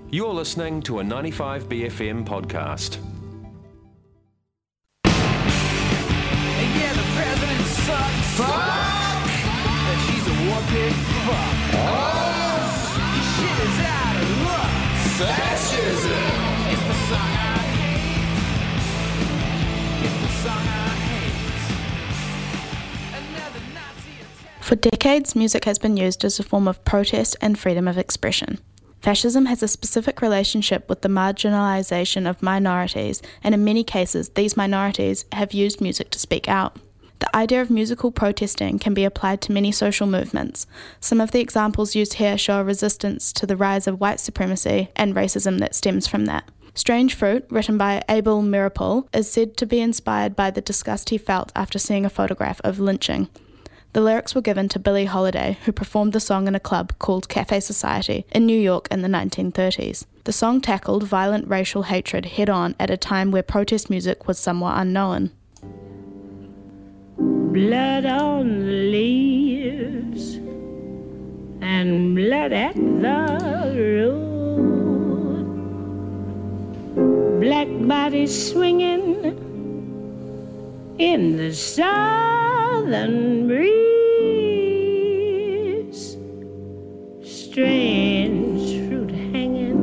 You're listening to a 95BFM podcast. Yeah, the president sucks. Fuck! And she's a war-pig fuck. Oh! Your shit is out of luck. Fascism! It's the song I hate. It's the song I hate. Another Nazi attack. For decades, music has been used as a form of protest and freedom of expression. Fascism has a specific relationship with the marginalisation of minorities, and in many cases, these minorities have used music to speak out. The idea of musical protesting can be applied to many social movements. Some of the examples used here show a resistance to the rise of white supremacy and racism that stems from that. Strange Fruit, written by Abel Meeropol, is said to be inspired by the disgust he felt after seeing a photograph of lynching. The lyrics were given to Billie Holiday, who performed the song in a club called Cafe Society in New York in the 1930s. The song tackled violent racial hatred head-on at a time where protest music was somewhat unknown. Blood on the leaves and blood at the road. Black bodies swinging in the southern breeze. Strange fruit hanging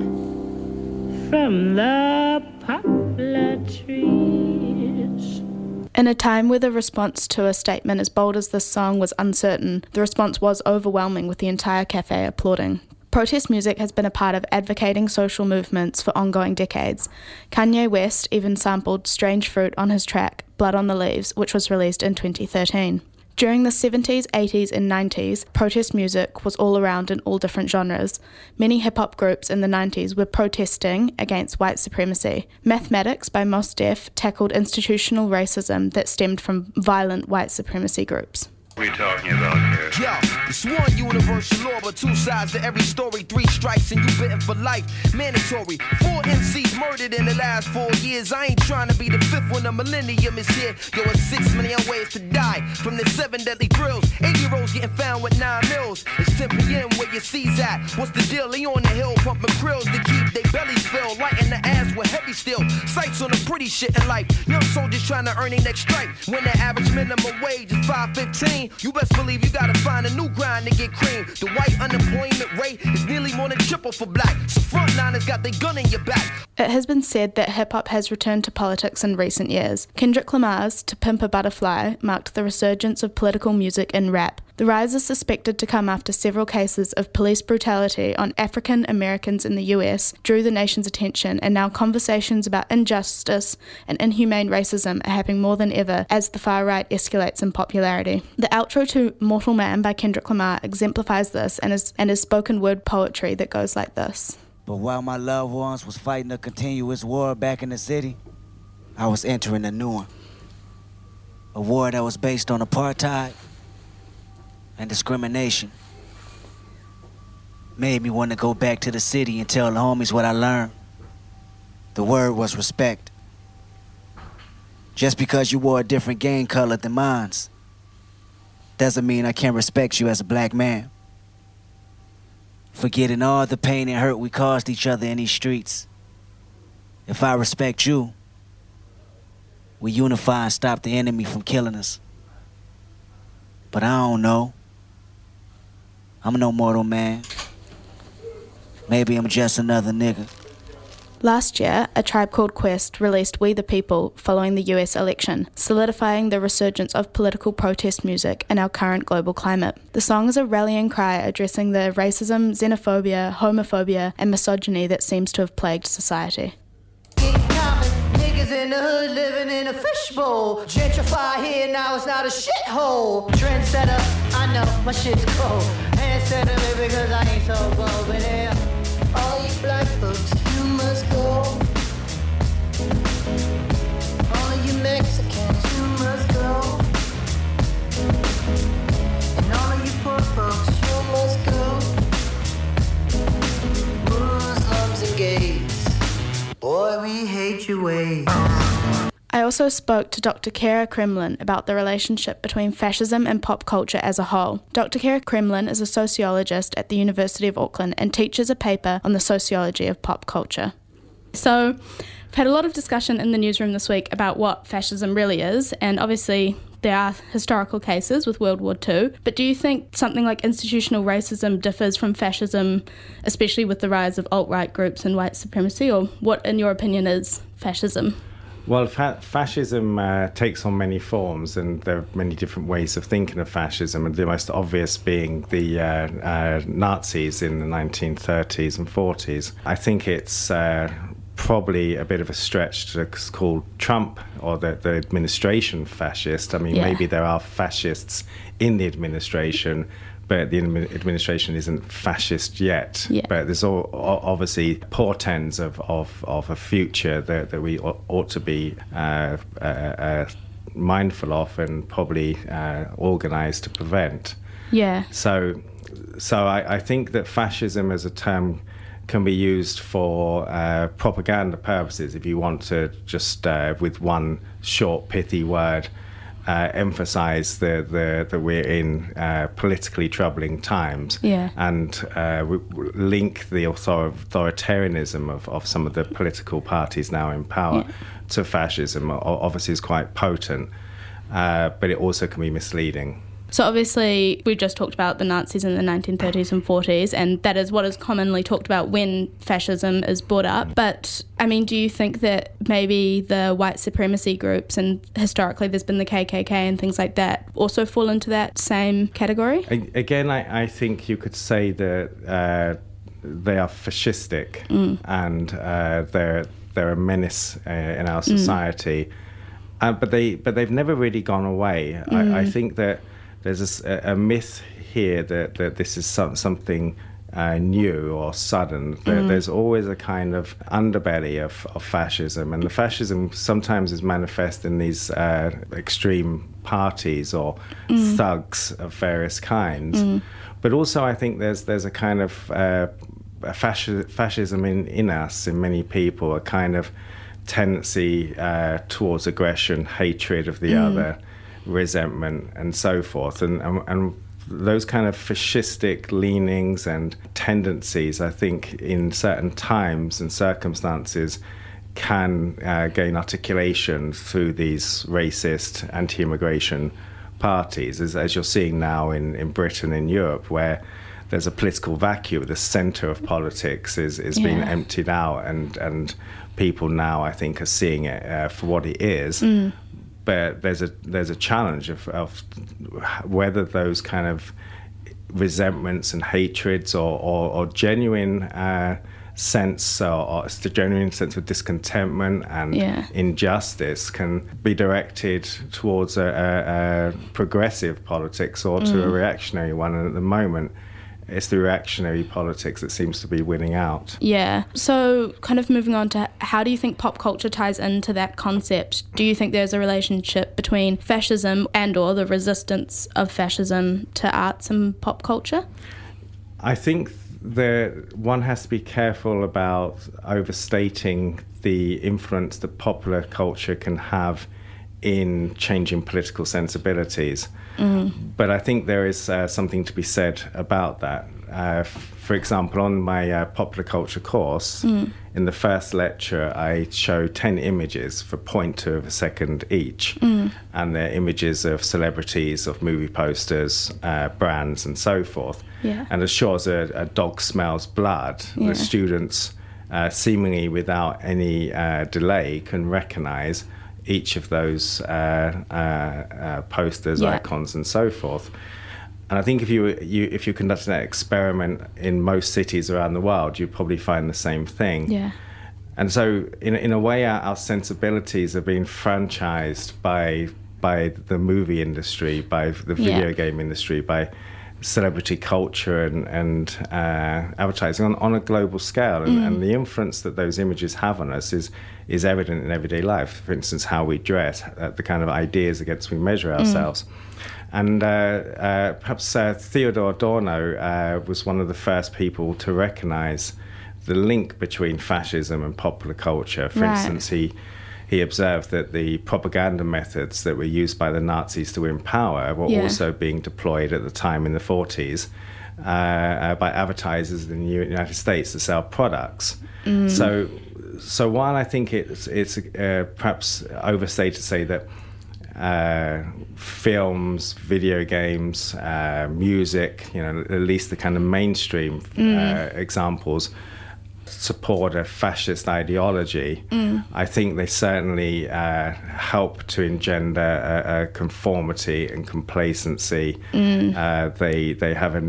from the poplar trees. In a time where the response to a statement as bold as this song was uncertain, the response was overwhelming, with the entire cafe applauding. Protest music has been a part of advocating social movements for ongoing decades. Kanye West even sampled Strange Fruit on his track Blood on the Leaves, which was released in 2013. During the 70s, 80s and 90s, protest music was all around in all different genres. Many hip-hop groups in the 90s were protesting against white supremacy. Mathematics by Mos Def tackled institutional racism that stemmed from violent white supremacy groups. What are we talking about here? Yo, it's one universal law, but two sides to every story. 3 strikes and you bitten for life. Mandatory. 4 MCs murdered in the last 4 years. I ain't trying to be the 5th when the millennium is here. Yo, it's 6 million ways to die from the 7 deadly thrills. 8-year-olds getting found with 9 mils. It's 10 p.m. where your C's at. What's the deal? They on the hill pumping krills to keep their bellies filled. Lighting the ass with heavy steel. Sights on the pretty shit in life. Young soldiers trying to earn their next stripe. When the average minimum wage is $5.15. You best believe you gotta find a new grind to get cream. The white unemployment rate is nearly more than triple for black. So frontliners got their gun in your back. It has been said that hip-hop has returned to politics in recent years. Kendrick Lamar's To Pimp a Butterfly marked the resurgence of political music in rap. The rise is suspected to come after several cases of police brutality on African Americans in the US drew the nation's attention, and now conversations about injustice and inhumane racism are happening more than ever as the far right escalates in popularity. The outro to Mortal Man by Kendrick Lamar exemplifies this and is spoken word poetry that goes like this. But while my loved ones was fighting a continuous war back in the city, I was entering a new one. A war that was based on apartheid and discrimination. Made me want to go back to the city and tell the homies what I learned. The word was respect. Just because you wore a different gang color than mine doesn't mean I can't respect you as a black man. Forgetting all the pain and hurt we caused each other in these streets. If I respect you, we unify and stop the enemy from killing us. But I don't know. I'm no mortal man. Maybe I'm just another nigga. Last year, A Tribe Called Quest released We the People following the US election, solidifying the resurgence of political protest music in our current global climate. The song is a rallying cry addressing the racism, xenophobia, homophobia, and misogyny that seems to have plagued society. Niggas in the hood living in a fishbowl. Gentrify here, now it's not a shithole. Trendsetter, I know my shit's cold. Handsetter, baby, because I ain't so bold. But yeah, all you black folks, you must go. All you Mexicans, you must go. And all of you poor folks, you must go. Muslims and gays, boy, we hate your ways. I also spoke to Dr. Kara Kremlin about the relationship between fascism and pop culture as a whole. Dr. Kara Kremlin is a sociologist at the University of Auckland and teaches a paper on the sociology of pop culture. So, I've had a lot of discussion in the newsroom this week about what fascism really is, and obviously there are historical cases with World War II, but do you think something like institutional racism differs from fascism, especially with the rise of alt-right groups and white supremacy, or what, in your opinion, is fascism? Well, fascism takes on many forms, and there are many different ways of thinking of fascism, and the most obvious being the Nazis in the 1930s and 40s. I think it's probably a bit of a stretch to call Trump or the administration fascist. I mean, maybe there are fascists in the administration, but the administration isn't fascist yet. Yeah. But there's obviously portents of a future that we ought to be mindful of and probably organised to prevent. Yeah. So I think that fascism as a term can be used for propaganda purposes. If you want to just, with one short, pithy word, emphasize that we're in politically troubling times, and link the authoritarianism of some of the political parties now in power to fascism, obviously is quite potent, but it also can be misleading. So obviously we just talked about the Nazis in the 1930s and 40s, and that is what is commonly talked about when fascism is brought up. But, I mean, do you think that maybe the white supremacy groups, and historically there's been the KKK and things like that, also fall into that same category? Again, I think you could say that they are fascistic, and they're a menace in our society. But they've never really gone away. I think that there's a myth here that this is something new or sudden. There's always a kind of underbelly of fascism, and the fascism sometimes is manifest in these extreme parties or thugs of various kinds. But also I think there's a kind of fascism in us, in many people, a kind of tendency towards aggression, hatred of the other, resentment, and so forth, and those kind of fascistic leanings and tendencies, I think, in certain times and circumstances, can gain articulation through these racist, anti-immigration parties, as you're seeing now in Britain and Europe, where there's a political vacuum. The centre of politics is being emptied out, and people now, I think, are seeing it for what it is. But there's a challenge of whether those kind of resentments and hatreds or genuine sense or the genuine sense of discontentment and injustice can be directed towards a progressive politics or to a reactionary one. And at the moment, it's the reactionary politics that seems to be winning out. Yeah. So kind of moving on to how do you think pop culture ties into that concept? Do you think there's a relationship between fascism and or the resistance of fascism to arts and pop culture? I think that one has to be careful about overstating the influence that popular culture can have in changing political sensibilities. But I think there is something to be said about that. For example, on my popular culture course, in the first lecture, I show 10 images for 0.2 of a second each. And they're images of celebrities, of movie posters, brands, and so forth. And as sure as a dog smells blood, the students, seemingly without any delay, can recognize each of those posters, icons, and so forth. And I think if you conducted that experiment in most cities around the world, you'd probably find the same thing. And so, in a way, our sensibilities are being franchised by the movie industry, by the video game industry, by celebrity culture and advertising on a global scale, and the influence that those images have on us is evident in everyday life. For instance, how we dress, the kind of ideas against which we measure ourselves. And perhaps Theodor Adorno was one of the first people to recognize the link between fascism and popular culture. For instance, he observed that the propaganda methods that were used by the Nazis to win power were also being deployed at the time in the 40s by advertisers in the United States to sell products. So while I think it's perhaps overstated to say that films, video games, music, at least the kind of mainstream examples support a fascist ideology, I think they certainly help to engender a conformity and complacency. They have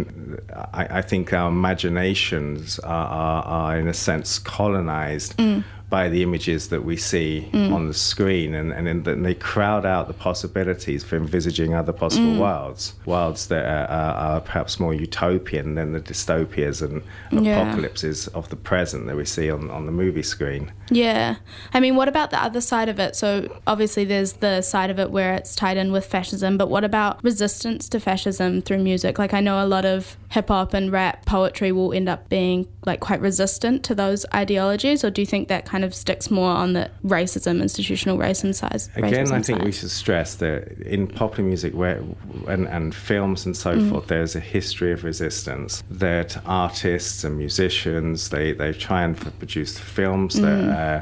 I think our imaginations are in a sense colonized by the images that we see on the screen, and they crowd out the possibilities for envisaging other possible worlds that are perhaps more utopian than the dystopias and apocalypses of the present that we see on the movie screen. Yeah. I mean, what about the other side of it? So obviously there's the side of it where it's tied in with fascism, but what about resistance to fascism through music? Like, I know a lot of hip-hop and rap poetry will end up being like quite resistant to those ideologies, or do you think that kind of sticks more on the racism, institutional racism side? Again, I think we should stress that in popular music and films and so forth, there's a history of resistance, that artists and musicians, they try and produce films that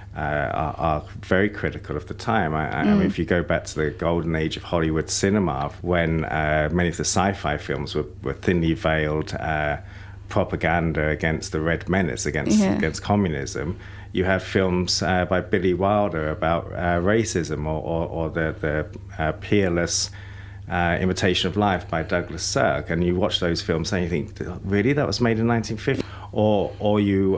are very critical of the time. I mean, if you go back to the golden age of Hollywood cinema, when many of the sci-fi films were thinly veiled propaganda against the Red Menace, against communism, you had films by Billy Wilder about racism, or the Peerless Imitation of Life by Douglas Sirk, and you watch those films and you think, really, that was made in 1950? Or you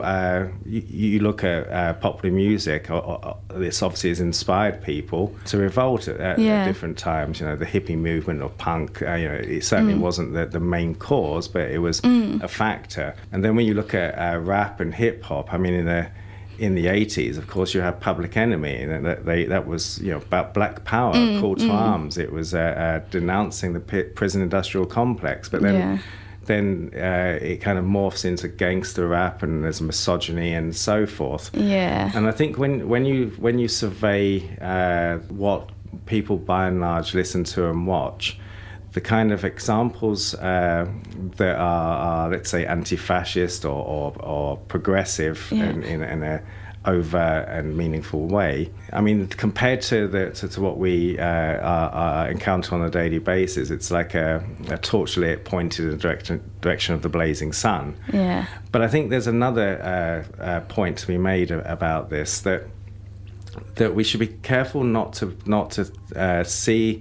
look at popular music, or this obviously has inspired people to revolt at different times. The hippie movement or punk, it certainly wasn't the main cause, but it was a factor. And then when you look at rap and hip hop, I mean, in the 80s, of course, you have Public Enemy, and that was about Black Power, call to arms. It was denouncing the prison industrial complex, but then it kind of morphs into gangster rap, and there's misogyny and so forth. And I think when you survey what people by and large listen to and watch, the kind of examples that are, let's say, anti-fascist or progressive in a overt and meaningful way. I mean, compared to what we encounter on a daily basis, it's like a torchlight pointed in the direction of the blazing sun. But I think there's another point to be made about this, that we should be careful not to see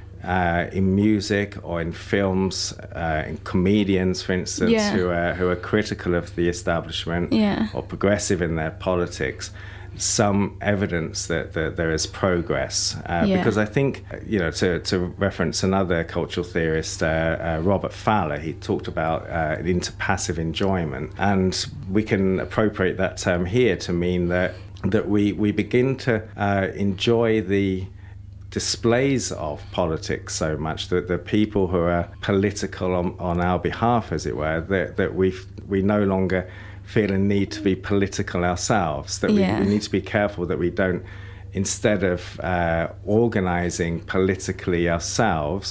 in music or in films, in comedians, for instance, who are critical of the establishment or progressive in their politics, some evidence that there is progress. Because I think, to reference another cultural theorist, Robert Fowler, he talked about interpassive enjoyment, and we can appropriate that term here to mean that we begin to enjoy the displays of politics so much that the people who are political on our behalf, as it were, that we no longer feel a need to be political ourselves, that we need to be careful that we don't, instead of organizing politically ourselves,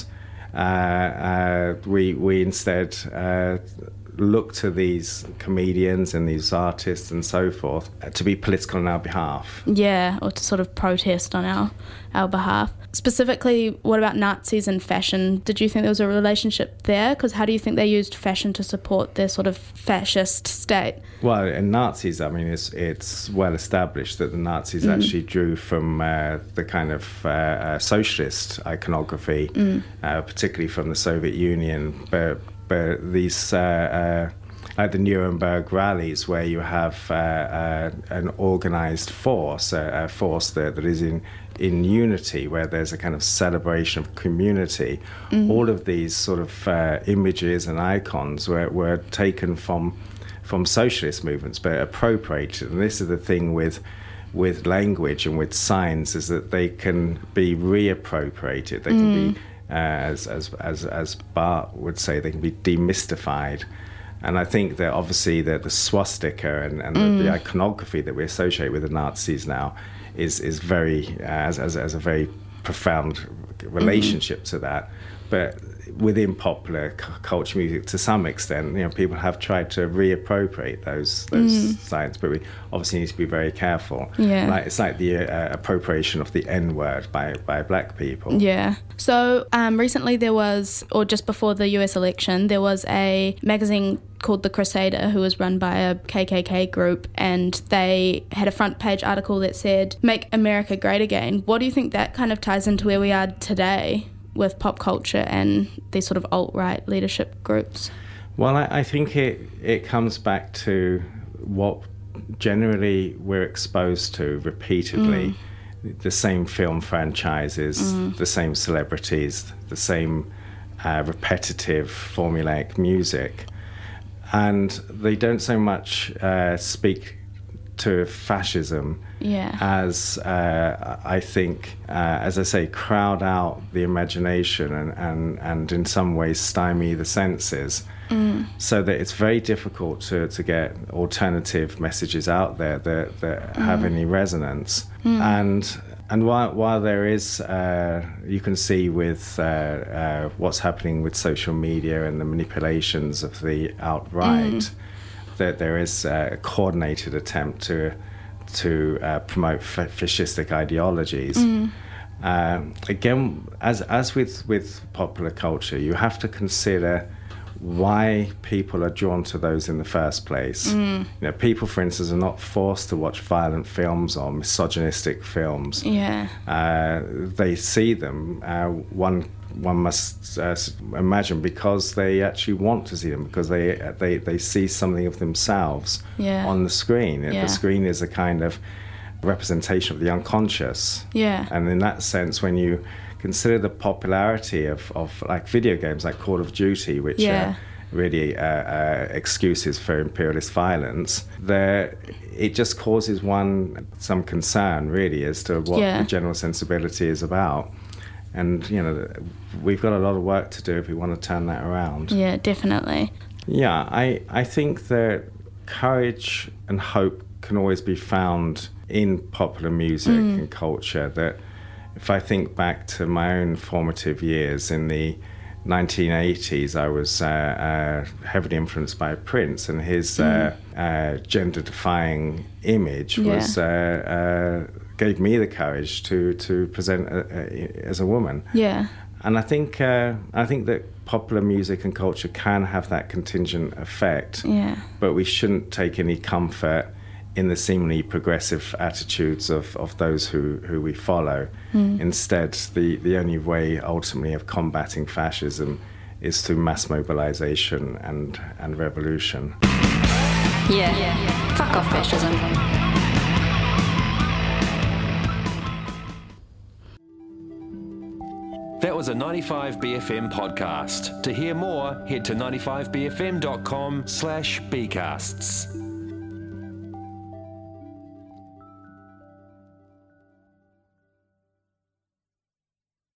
we instead look to these comedians and these artists and so forth to be political on our behalf. Or to sort of protest on our behalf. Specifically, what about Nazis and fashion? Did you think there was a relationship there? Because how do you think they used fashion to support their sort of fascist state? Well, in Nazis, I mean, it's well established that the Nazis actually drew from the kind of socialist iconography, particularly from the Soviet Union, but these like the Nuremberg rallies, where you have an organized force, a force that is in unity, where there's a kind of celebration of community. All of these sort of images and icons were taken from socialist movements, but appropriated. And this is the thing with language and with signs, is that they can be reappropriated. They can be, as Barth would say, they can be demystified. And I think that obviously the swastika and the iconography that we associate with the Nazis now is very has a very profound relationship to that. But within popular culture music, to some extent, people have tried to reappropriate those signs, but we obviously need to be very careful. Yeah. It's like the appropriation of the N-word by black people. Yeah. So recently there was, or just before the US election, there was a magazine called The Crusader who was run by a KKK group, and they had a front page article that said, "Make America Great Again." What do you think that kind of ties into where we are today with pop culture and these sort of alt-right leadership groups? Well, I think it comes back to what generally we're exposed to repeatedly. The same film franchises, the same celebrities, the same repetitive formulaic music. And they don't so much speak to fascism as I think, as I say, crowd out the imagination and in some ways stymie the senses, so that it's very difficult to get alternative messages out there that have any resonance. And while there is, you can see with what's happening with social media and the manipulations of the alt-right, that there is a coordinated attempt to promote fascistic ideologies. Again, as with popular culture, you have to consider why people are drawn to those in the first place. People, for instance, are not forced to watch violent films or misogynistic films. They see them. One must imagine because they actually want to see them, because they see something of themselves on the screen. The screen is a kind of representation of the unconscious. And in that sense, when you consider the popularity of like video games like Call of Duty, which are really excuses for imperialist violence, it just causes some concern really as to what the general sensibility is about. And we've got a lot of work to do if we want to turn that around. Yeah, definitely. Yeah, I think that courage and hope can always be found in popular music and culture. That if I think back to my own formative years in the 1980s, I was heavily influenced by Prince, and his gender-defying image was gave me the courage to present as a woman. And I think that popular music and culture can have that contingent effect. But we shouldn't take any comfort in the seemingly progressive attitudes of those who we follow. Instead, the only way ultimately of combating fascism is through mass mobilization and revolution. Fuck off fascism. That was a 95BFM podcast. To hear more, head to 95bfm.com/bcasts.